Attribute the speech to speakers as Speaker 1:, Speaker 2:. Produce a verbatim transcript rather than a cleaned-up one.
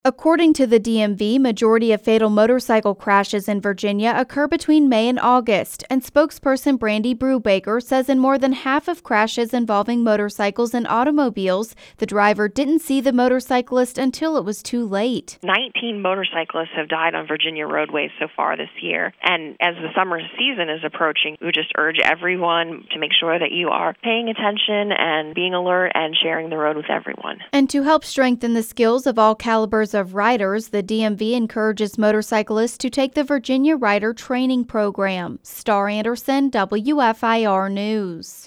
Speaker 1: According to the D M V, majority of fatal motorcycle crashes in Virginia occur between May and August, and spokesperson Brandy Brubaker says in more than half of crashes involving motorcycles and automobiles, the driver didn't see the motorcyclist until it was too late.
Speaker 2: nineteen motorcyclists have died on Virginia roadways so far this year, and as the summer season is approaching, we just urge everyone to make sure that you are paying attention and being alert and sharing the road with everyone.
Speaker 1: And to help strengthen the skills of all calibers of riders, the D M V encourages motorcyclists to take the Virginia Rider Training Program. Star Anderson, W F I R News.